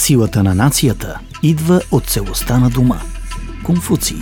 Силата на нацията идва от целостта на дома. Конфуций.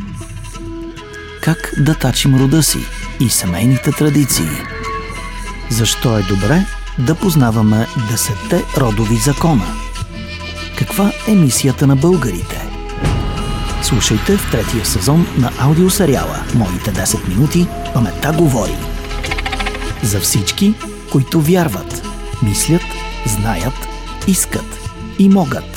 Как да тачим рода си и семейните традиции? Защо е добре да познаваме 10 родови закона? Каква е мисията на българите? Слушайте в 3-я сезон на аудиосериала «Моите 10 минути. Паметта говори». За всички, които вярват, мислят, знаят, искат и могат.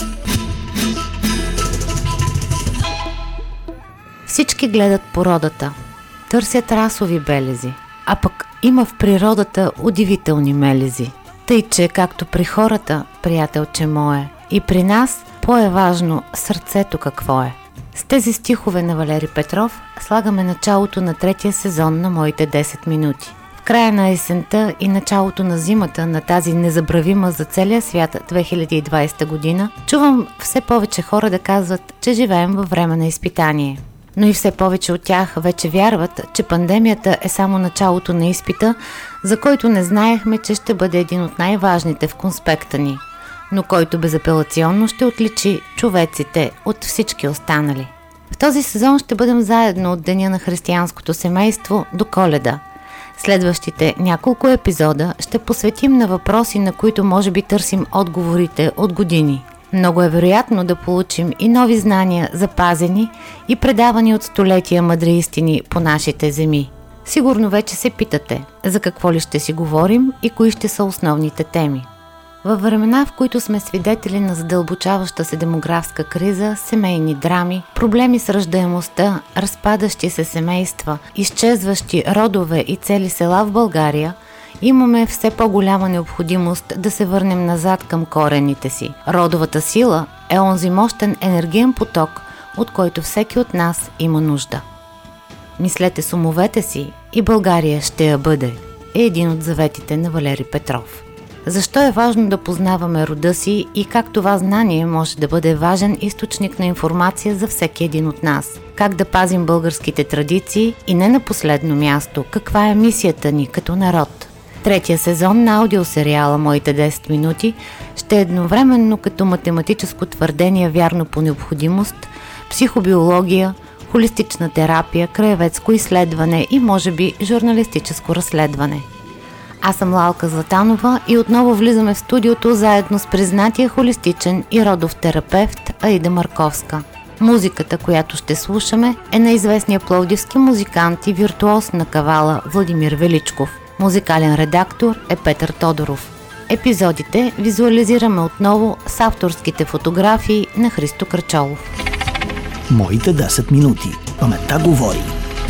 Всички гледат породата, търсят расови белези, а пък има в природата удивителни мелези. Тъй, че както при хората, приятелче мое, и при нас по-е-важно сърцето какво е. С тези стихове на Валери Петров слагаме началото на 3-я сезон на моите 10 минути. В края на есента и началото на зимата на тази незабравима за целия свят 2020 година чувам все повече хора да казват, че живеем във време на изпитание. Но и все повече от тях вече вярват, че пандемията е само началото на изпита, за който не знаехме, че ще бъде един от най-важните в конспекта ни, но който безапелационно ще отличи човеците от всички останали. В този сезон ще бъдем заедно от Деня на християнското семейство до Коледа. Следващите няколко епизода ще посветим на въпроси, на които може би търсим отговорите от години. Много е вероятно да получим и нови знания, запазени и предавани от столетия мъдри истини по нашите земи. Сигурно вече се питате, за какво ли ще си говорим и кои ще са основните теми. Във времена, в които сме свидетели на задълбочаваща се демографска криза, семейни драми, проблеми с раждаемостта, разпадащи се семейства, изчезващи родове и цели села в България, имаме все по-голяма необходимост да се върнем назад към корените си. Родовата сила е онзи мощен енергиен поток, от който всеки от нас има нужда. Мислете с умовете си и България ще я бъде, е един от заветите на Валери Петров. Защо е важно да познаваме рода си и как това знание може да бъде важен източник на информация за всеки един от нас? Как да пазим българските традиции и не на последно място, каква е мисията ни като народ? 3-я сезон на аудиосериала «Моите 10 минути» ще е едновременно като математическо твърдение вярно по необходимост, психобиология, холистична терапия, краеведско изследване и може би журналистическо разследване. Аз съм Лалка Златанова и отново влизаме в студиото заедно с признатия холистичен и родов терапевт Аида Марковска. Музиката, която ще слушаме, е на известния пловдивски музикант и виртуоз на кавала Владимир Величков. Музикален редактор е Петър Тодоров. Епизодите визуализираме отново с авторските фотографии на Христо Крачолов. Моите 10 минути. Паметта говори.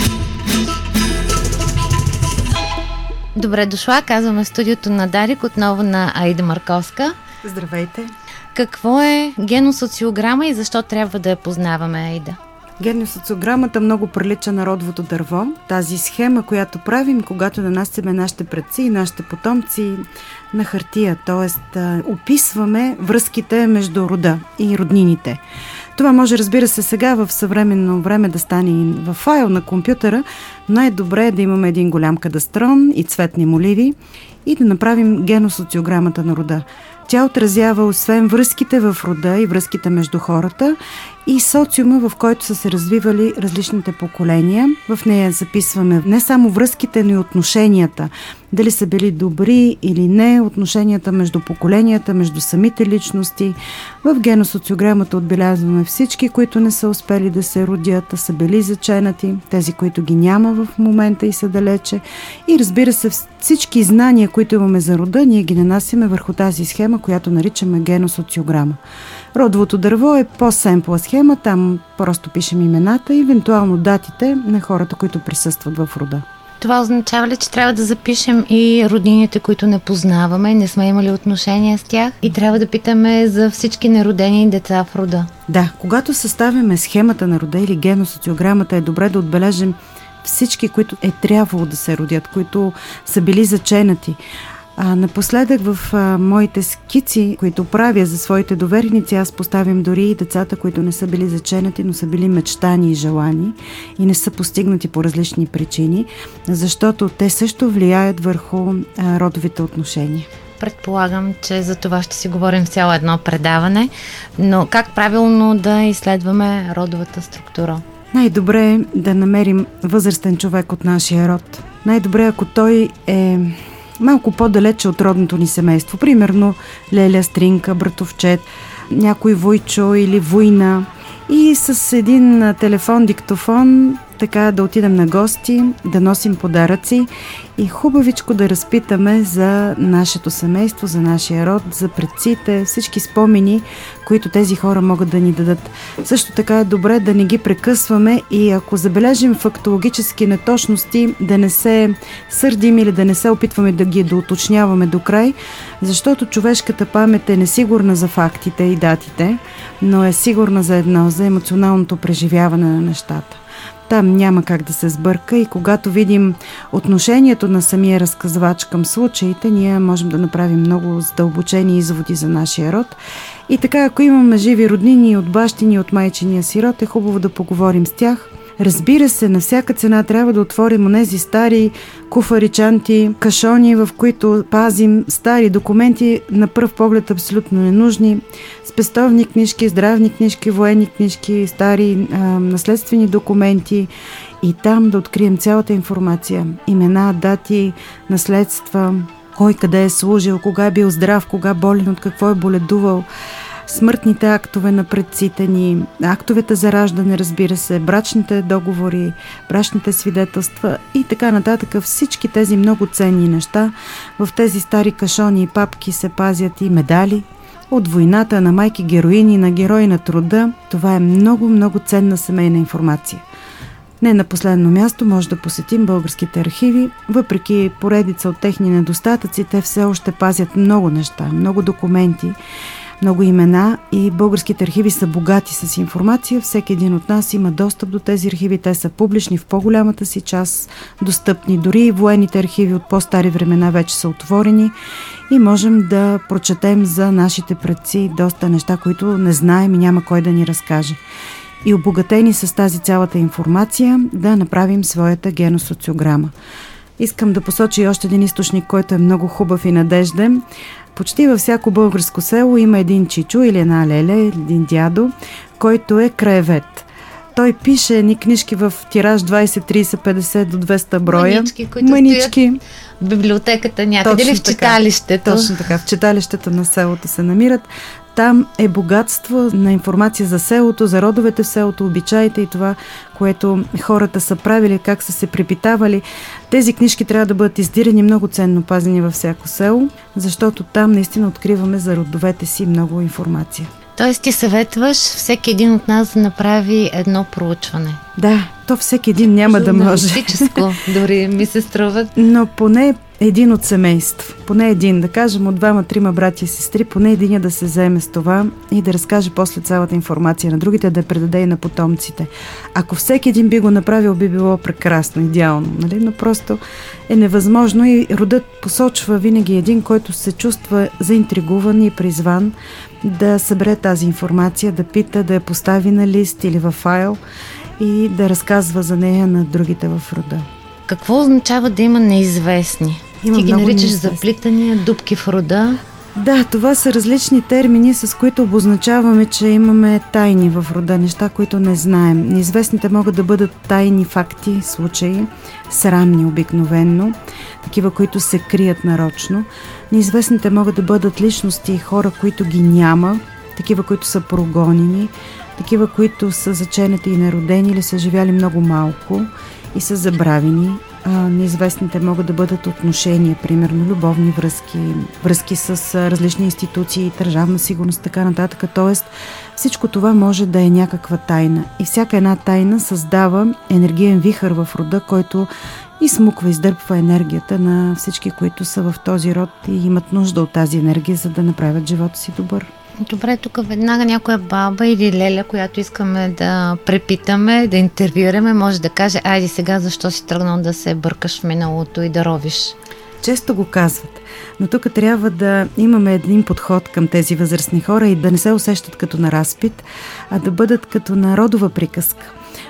Добре дошла, казваме в студиото на Дарик, отново на Аида Марковска. Здравейте! Какво е геносоциограма и защо трябва да я познаваме, Аида? Геносоциограмата много прилича на родовото дърво. Тази схема, която правим, когато нанасяме нашите предци и нашите потомци на хартия, т.е. описваме връзките между рода и роднините. Това може, разбира се, сега в съвременно време да стане и в файл на компютъра. Най-добре е да имаме един голям кадастрон и цветни моливи и да направим геносоциограмата на рода. Тя отразява освен връзките в рода и връзките между хората и социума, в който са се развивали различните поколения. В нея записваме не само връзките, но и отношенията. Дали са били добри или не, отношенията между поколенията, между самите личности. В геносоциограмата отбелязваме всички, които не са успели да се родят, а са били заченати, тези, които ги няма в момента и са далече. И разбира се, всички знания, които имаме за рода, ние ги нанасяме върху тази схема, която наричаме геносоциограма. Родовото дърво е по-семпла схема, там просто пишем имената и евентуално датите на хората, които присъстват в рода. Това означава ли, че трябва да запишем и роднините, които не познаваме, не сме имали отношения с тях и трябва да питаме за всички неродени деца в рода? Да, когато съставяме схемата на рода или геносоциограмата, е добре да отбележим всички, които е трябвало да се родят, които са били заченати. Напоследък в моите скици, които правя за своите довереници, аз поставям дори и децата, които не са били заченати, но са били мечтани и желани и не са постигнати по различни причини, защото те също влияят върху родовите отношения. Предполагам, че за това ще си говорим в цяло едно предаване, но как правилно да изследваме родовата структура? Най-добре е да намерим възрастен човек от нашия род. Най-добре ако той е малко по-далече от родното ни семейство. Примерно леля, стринка, братовчет, някой войчо или война. И с един телефон-диктофон така да отидем на гости, да носим подаръци и хубавичко да разпитаме за нашето семейство, за нашия род, за предците, всички спомени, които тези хора могат да ни дадат. Също така е добре да не ги прекъсваме и ако забележим фактологически неточности, да не се сърдим или да не се опитваме да ги доуточняваме до край, защото човешката памет е несигурна за фактите и датите, но е сигурна за едно, за емоционалното преживяване на нещата. Там няма как да се сбърка и когато видим отношението на самия разказвач към случаите, ние можем да направим много задълбочени изводи за нашия род. И така, ако имаме живи роднини от бащини и от майчиния си род, е хубаво да поговорим с тях. Разбира се, на всяка цена трябва да отворим онези стари куфари, чанти, кашони, в които пазим стари документи, на пръв поглед абсолютно ненужни, спестовни книжки, здравни книжки, военни книжки, стари наследствени документи и там да открием цялата информация. Имена, дати, наследства, кой къде е служил, кога е бил здрав, кога болен, от какво е боледувал, смъртните актове на предците ни, актовете за раждане, разбира се, брачните договори, брачните свидетелства и така нататък. Всички тези много ценни неща. В тези стари кашони и папки се пазят и медали от войната, на майки героини, на герои на труда. Това е много, много ценна семейна информация. Не на последно място може да посетим българските архиви. Въпреки поредица от техни недостатъци, те все още пазят много неща, много документи, много имена и българските архиви са богати с информация. Всеки един от нас има достъп до тези архиви. Те са публични в по-голямата си част, достъпни. Дори и военните архиви от по-стари времена вече са отворени и можем да прочетем за нашите предци доста неща, които не знаем и няма кой да ни разкаже. И обогатени с тази цялата информация да направим своята геносоциограма. Искам да посоча и още един източник, който е много хубав и надежден. Почти във всяко българско село има един чичо или една леля, един дядо, който е краевед. Той пише едни книжки в тираж 20, 30, 50 до 200 броя. Манички, които стоят в библиотеката някъде или в читалището. Точно така, в читалището на селото се намират. Там е богатство на информация за селото, за родовете в селото, обичаите и това, което хората са правили, как са се препитавали. Тези книжки трябва да бъдат издирани, много ценно пазени във всяко село, защото там наистина откриваме за родовете си много информация. Тоест ти съветваш всеки един от нас да направи едно проучване. Да, то всеки един няма да може. Журналистическо, дори ми се струва. Но поне един от семейство, поне един, да кажем от 2-3 братя и сестри, поне един да се заеме с това и да разкаже после цялата информация на другите, да я предаде и на потомците. Ако всеки един би го направил, би било прекрасно, идеално, нали? Но просто е невъзможно и родът посочва винаги един, който се чувства заинтригуван и призван да събере тази информация, да пита, да я постави на лист или във файл и да разказва за нея на другите в рода. Какво означава да има неизвестни? Ти ги наричаш заплитания, дупки в рода? Да, това са различни термини, с които обозначаваме, че имаме тайни в рода, неща, които не знаем. Неизвестните могат да бъдат тайни факти, случаи, срамни обикновенно, такива, които се крият нарочно. Неизвестните могат да бъдат личности и хора, които ги няма, такива, които са прогонени, такива, които са заченати и неродени или са живяли много малко и са забравени. Неизвестните могат да бъдат отношения, примерно любовни връзки, връзки с различни институции, държавна сигурност, така нататък. Тоест, всичко това може да е някаква тайна. И всяка една тайна създава енергиен вихър в рода, който изсмуква, издърпва енергията на всички, които са в този род и имат нужда от тази енергия, за да направят живота си добър. Добре, тук веднага някоя баба или леля, която искаме да препитаме, да интервюираме, може да каже: айде сега, защо си тръгнал да се бъркаш в миналото и да ровиш? Често го казват, но тук трябва да имаме един подход към тези възрастни хора и да не се усещат като на разпит, а да бъдат като на родова приказка.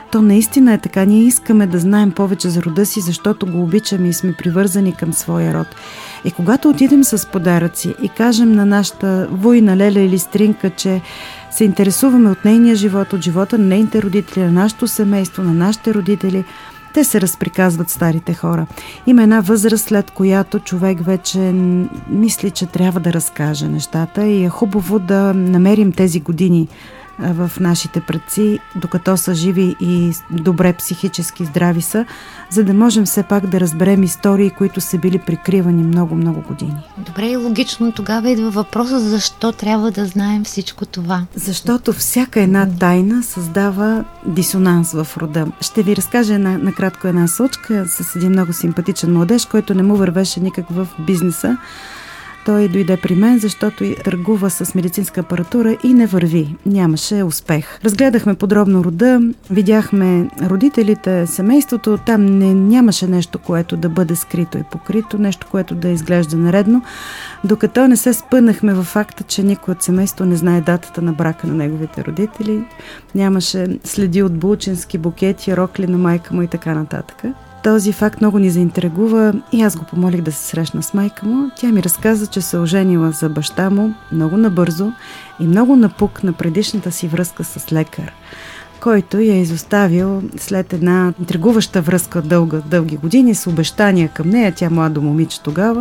То наистина е така. Ние искаме да знаем повече за рода си, защото го обичаме и сме привързани към своя род. И когато отидем с подаръци и кажем на нашата война, леля или стринка, че се интересуваме от нейния живот, от живота на нейните родители, на нашето семейство, на нашите родители, те се разприказват старите хора. Има една възраст, след която човек вече мисли, че трябва да разкаже нещата и е хубаво да намерим тези години в нашите предци, докато са живи и добре психически здрави са, за да можем все пак да разберем истории, които са били прикривани много години. Добре, и логично тогава идва въпроса, защо трябва да знаем всичко това? Защото всяка една тайна създава дисонанс в рода. Ще ви разкажа накратко една случка с един много симпатичен младеж, който не му вървеше никак в бизнеса. Той дойде при мен, защото търгува с медицинска апаратура и не върви. Нямаше успех. Разгледахме подробно рода, видяхме родителите, семейството. Там нямаше нещо, което да бъде скрито и покрито, нещо, което да изглежда наредно, докато не се спънахме във факта, че никой от семейство не знае датата на брака на неговите родители. Нямаше следи от булчински букети, рокли на майка му и така нататък. Този факт много ни заинтригува и аз го помолих да се срещна с майка му. Тя ми разказа, че се оженила за баща му много набързо и много напук на предишната си връзка с лекар, който я изоставил след една интригуваща връзка дълги години с обещания към нея. Тя младо момиче тогава.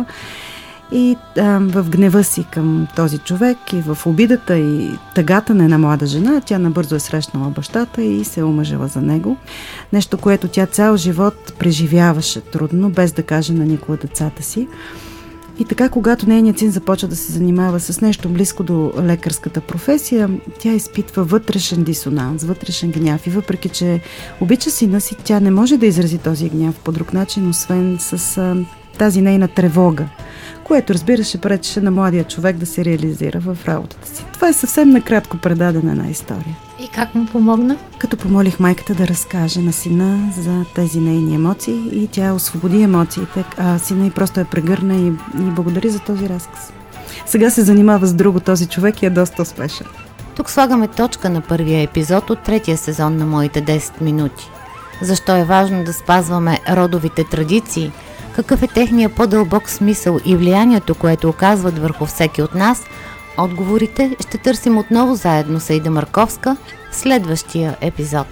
И в гнева си към този човек и в обидата и тъгата на една млада жена, тя набързо е срещнала бащата и се е омъжила за него. Нещо, което тя цял живот преживяваше трудно, без да каже на никой от децата си. И така, когато нейният син започва да се занимава с нещо близко до лекарската професия, тя изпитва вътрешен дисонанс, вътрешен гняв. И въпреки, че обича сина си, тя не може да изрази този гняв по друг начин, освен с тази нейна тревога, което, разбира се, пречеше на младия човек да се реализира в работата си. Това е съвсем накратко предадена една история. И как му помогна? Като помолих майката да разкаже на сина за тези нейни емоции и тя освободи емоциите, а сина и просто я прегърна и благодари за този разказ. Сега се занимава с друго този човек и е доста успешен. Тук слагаме точка на първия епизод от третия сезон на Моите 10 минути. Защо е важно да спазваме родовите традиции? Какъв е техният по-дълбок смисъл и влиянието, което оказват върху всеки от нас? Отговорите ще търсим отново заедно с Аида Марковска в следващия епизод.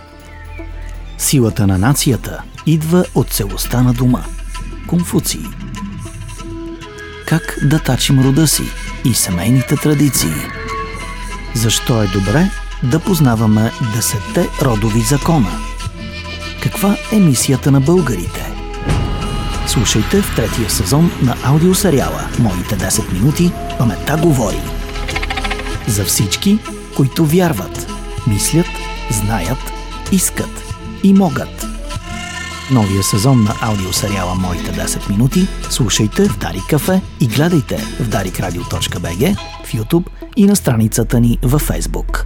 Силата на нацията идва от целостта на дома. Конфуций. Как да тачим рода си и семейните традиции? Защо е добре да познаваме 10 родови закона? Каква е мисията на българите? Слушайте в третия сезон на аудиосериала Моите 10 минути паметта говори. За всички, които вярват, мислят, знаят, искат и могат. Новия сезон на аудиосериала Моите 10 минути слушайте в Дарик Кафе и гледайте в darikradio.bg, в YouTube и на страницата ни във Facebook.